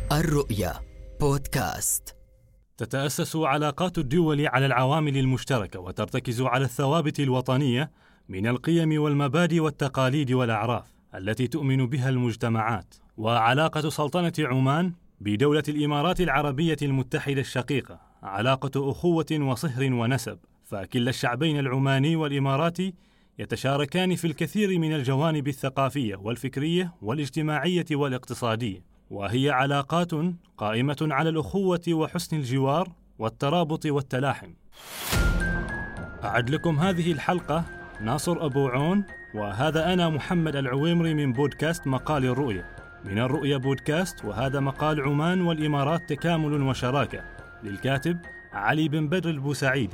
الرؤيا بودكاست. تتأسس علاقات الدول على العوامل المشتركة وترتكز على الثوابت الوطنية من القيم والمبادئ والتقاليد والأعراف التي تؤمن بها المجتمعات. وعلاقة سلطنة عمان بدولة الإمارات العربية المتحدة الشقيقة علاقة أخوة وصهر ونسب، فكلا الشعبين العماني والإماراتي يتشاركان في الكثير من الجوانب الثقافية والفكرية والاجتماعية والاقتصادية، وهي علاقات قائمة على الأخوة وحسن الجوار والترابط والتلاحم. أعد لكم هذه الحلقة ناصر أبو عون، وهذا أنا محمد العويمري من بودكاست مقال الرؤية من الرؤية بودكاست، وهذا مقال عمان والإمارات تكامل وشراكة للكاتب علي بن بدر البوسعيدي.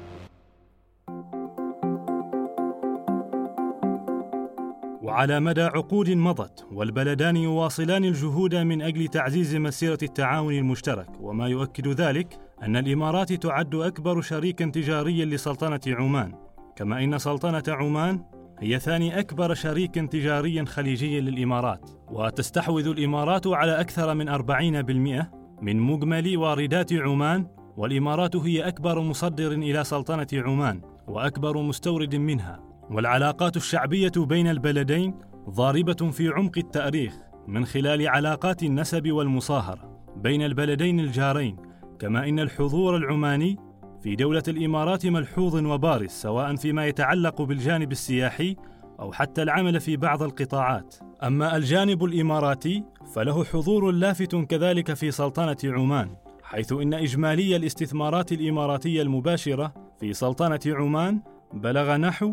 وعلى مدى عقود مضت والبلدان يواصلان الجهود من أجل تعزيز مسيرة التعاون المشترك، وما يؤكد ذلك أن الإمارات تعد أكبر شريك تجاري لسلطنة عمان، كما إن سلطنة عمان هي ثاني أكبر شريك تجاري خليجي للإمارات، وتستحوذ الإمارات على أكثر من 40% من مجمل واردات عمان، والإمارات هي أكبر مصدر إلى سلطنة عمان وأكبر مستورد منها. والعلاقات الشعبية بين البلدين ضاربة في عمق التاريخ من خلال علاقات النسب والمصاهرة بين البلدين الجارين، كما إن الحضور العماني في دولة الإمارات ملحوظ وبارز، سواء فيما يتعلق بالجانب السياحي أو حتى العمل في بعض القطاعات. أما الجانب الإماراتي فله حضور لافت كذلك في سلطنة عمان، حيث إن إجمالي الاستثمارات الإماراتية المباشرة في سلطنة عمان بلغ نحو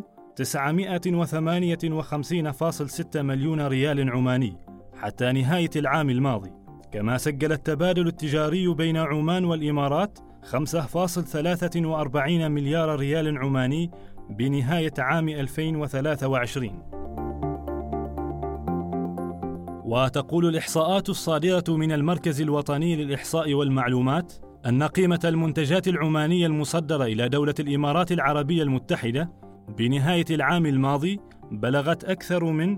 958.6 مليون ريال عماني حتى نهاية العام الماضي. كما سجل التبادل التجاري بين عمان والإمارات 5.43 مليار ريال عماني بنهاية عام 2023. وتقول الإحصاءات الصادرة من المركز الوطني للإحصاء والمعلومات أن قيمة المنتجات العمانية المصدرة إلى دولة الإمارات العربية المتحدة بنهاية العام الماضي بلغت أكثر من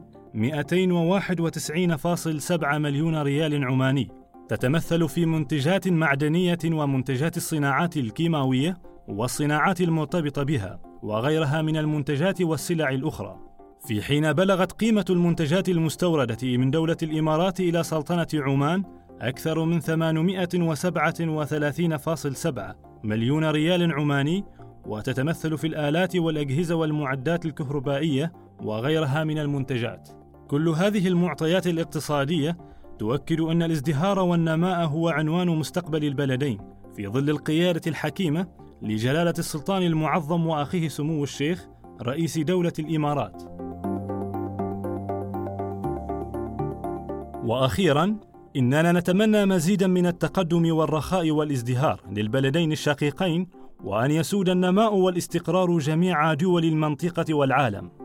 291.7 مليون ريال عماني، تتمثل في منتجات معدنية ومنتجات الصناعات الكيماوية والصناعات المرتبطة بها وغيرها من المنتجات والسلع الأخرى، في حين بلغت قيمة المنتجات المستوردة من دولة الإمارات إلى سلطنة عمان أكثر من 837.7 مليون ريال عماني، وتتمثل في الآلات والأجهزة والمعدات الكهربائية وغيرها من المنتجات. كل هذه المعطيات الاقتصادية تؤكد أن الازدهار والنماء هو عنوان مستقبل البلدين في ظل القيادة الحكيمة لجلالة السلطان المعظم وأخيه سمو الشيخ رئيس دولة الإمارات. وأخيراً، إننا نتمنى مزيداً من التقدم والرخاء والازدهار للبلدين الشقيقين، وأن يسود النماء والاستقرار جميع دول المنطقة والعالم.